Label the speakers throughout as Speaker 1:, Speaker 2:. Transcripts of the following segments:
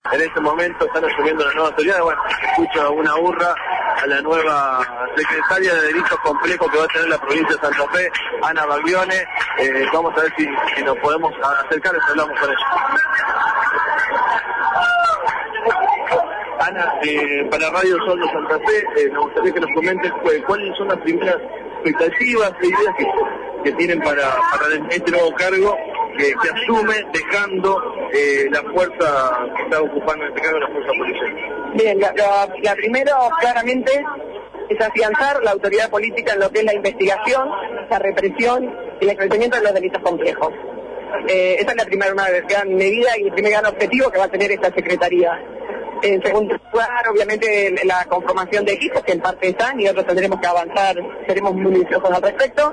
Speaker 1: en este momento están asumiendo las nuevas autoridades. Bueno, escucho una hurra a la nueva secretaria de Delitos Complejos que va a tener la provincia de Santa Fe, Ana Baglione. Vamos a ver si nos podemos acercar y hablamos con ella. Ana, para Radio Sol de Santa Fe, me gustaría que nos comentes cuáles son las primeras expectativas e ideas que tienen para este nuevo cargo que asume, dejando la fuerza que está ocupando en este cargo, la fuerza policial.
Speaker 2: Bien, la primero claramente es afianzar la autoridad política en lo que es la investigación, la represión y el esclarecimiento de los delitos complejos. Esa es la primera gran medida y el primer gran objetivo que va a tener esta Secretaría. En segundo lugar, obviamente, la conformación de equipos, que en parte están y otros tendremos que avanzar, seremos muy minuciosos al respecto.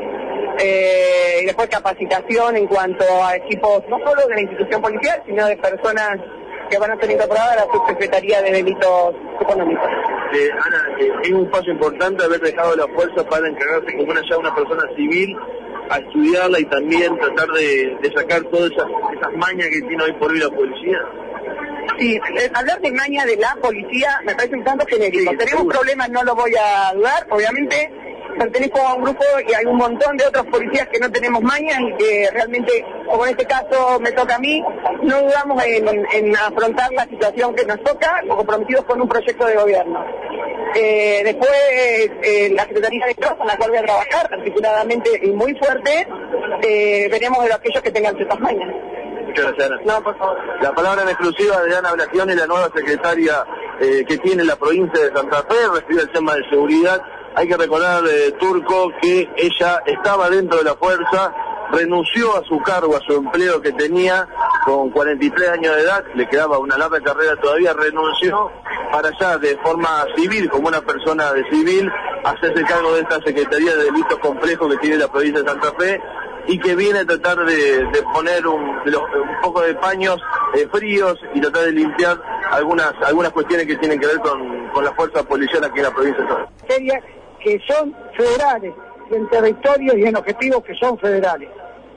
Speaker 2: Y después capacitación en cuanto a equipos, no solo de la institución policial, sino de personas que van a ser incorporadas a la Subsecretaría de Delitos Económicos.
Speaker 1: Ana, es un paso importante haber dejado la fuerza para encargarse como una persona civil a estudiarla y también tratar de sacar todas esas mañas que tiene hoy por hoy la policía.
Speaker 2: Sí, hablar de maña de la policía me parece un tanto genérico. Sí, tenemos problemas, no lo voy a dudar, obviamente. Pertenezco a un grupo y hay un montón de otros policías que no tenemos mañas y que realmente, como en este caso me toca a mí, no dudamos en afrontar la situación que nos toca, comprometidos con un proyecto de gobierno. Después, la Secretaría de Trabajo, en la cual voy a trabajar articuladamente y muy fuerte, veremos de aquellos que tengan ciertas mañas.
Speaker 1: Muchas gracias, Ana.
Speaker 2: No, por favor.
Speaker 1: La palabra en exclusiva de Ana Baglione, la nueva secretaria que tiene la provincia de Santa Fe, refiere al tema de seguridad. Hay que recordar, Turco, que ella estaba dentro de la fuerza, renunció a su cargo, a su empleo que tenía con 43 años de edad, le quedaba una larga carrera todavía, renunció para ya de forma civil, como una persona de civil, hacerse cargo de esta Secretaría de Delitos Complejos que tiene la provincia de Santa Fe y que viene a tratar de poner un poco de paños fríos y tratar de limpiar algunas cuestiones que tienen que ver con la fuerza policial aquí en la provincia de Santa
Speaker 3: Fe. Que son federales, en territorios y en objetivos que son federales.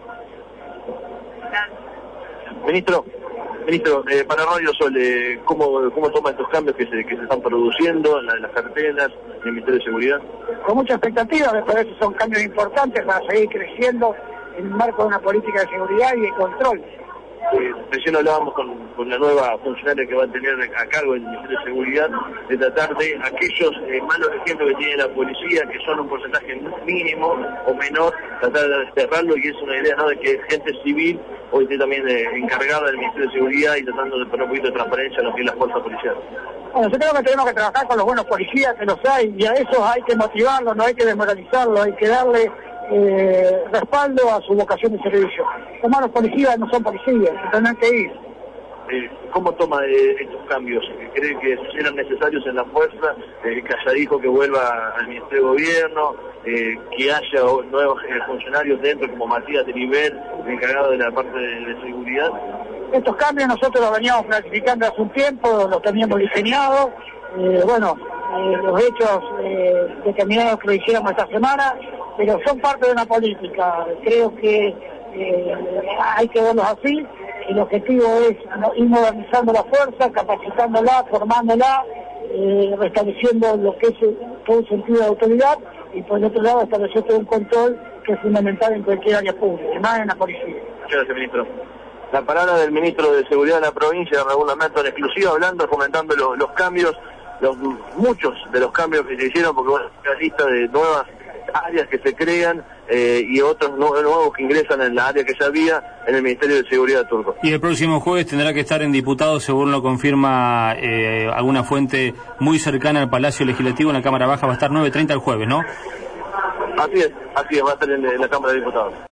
Speaker 1: Ministro, para Radio Sol, ¿cómo toma estos cambios que se están produciendo en las carreteras, en el Ministerio de Seguridad?
Speaker 3: Con mucha expectativa, me parece que son cambios importantes para seguir creciendo en el marco de una política de seguridad y de control.
Speaker 1: Recién hablábamos con la nueva funcionaria que va a tener a cargo del Ministerio de Seguridad, de tratar de aquellos malos ejemplos que tiene la policía, que son un porcentaje mínimo o menor, tratar de desterrarlo, y es una idea, ¿no?, de que gente civil hoy esté también encargada del Ministerio de Seguridad y tratando de poner un poquito de transparencia en lo que es la fuerza policial.
Speaker 3: Bueno, yo creo que tenemos que trabajar con los buenos policías, que los hay, y a esos hay que motivarlos, no hay que desmoralizarlos, hay que darle respaldo a su vocación de servicio. Los malos policías no son policías, tendrán que ir.
Speaker 1: ¿Cómo toma estos cambios? ¿Cree que eran necesarios en la fuerza? Que haya dijo que vuelva al Ministerio de Gobierno, que haya nuevos funcionarios dentro, como Matías de Nivel, encargado de la parte de seguridad.
Speaker 3: Estos cambios nosotros los veníamos planificando hace un tiempo, los teníamos diseñados. Los hechos determinados que lo hiciéramos esta semana, pero son parte de una política. Creo que hay que verlos así. El objetivo es ir modernizando la fuerza, capacitándola, formándola, restableciendo lo que es todo un sentido de autoridad, y por el otro lado establecer todo un control que es fundamental en cualquier área pública, más en la policía.
Speaker 1: Muchas gracias, ministro. La palabra del ministro de Seguridad de la provincia, Raúl Lamberto, en exclusiva, hablando, comentando los cambios, muchos de los cambios que se hicieron, porque bueno, hay una lista de nuevas áreas que se crean y otros nuevos que ingresan en la área que ya había en el Ministerio de Seguridad turco.
Speaker 4: Y el próximo jueves tendrá que estar en diputados, según lo confirma alguna fuente muy cercana al Palacio Legislativo, en la Cámara Baja. Va a estar 9:30 el jueves, ¿no?
Speaker 1: Así es, va a estar en la Cámara de Diputados.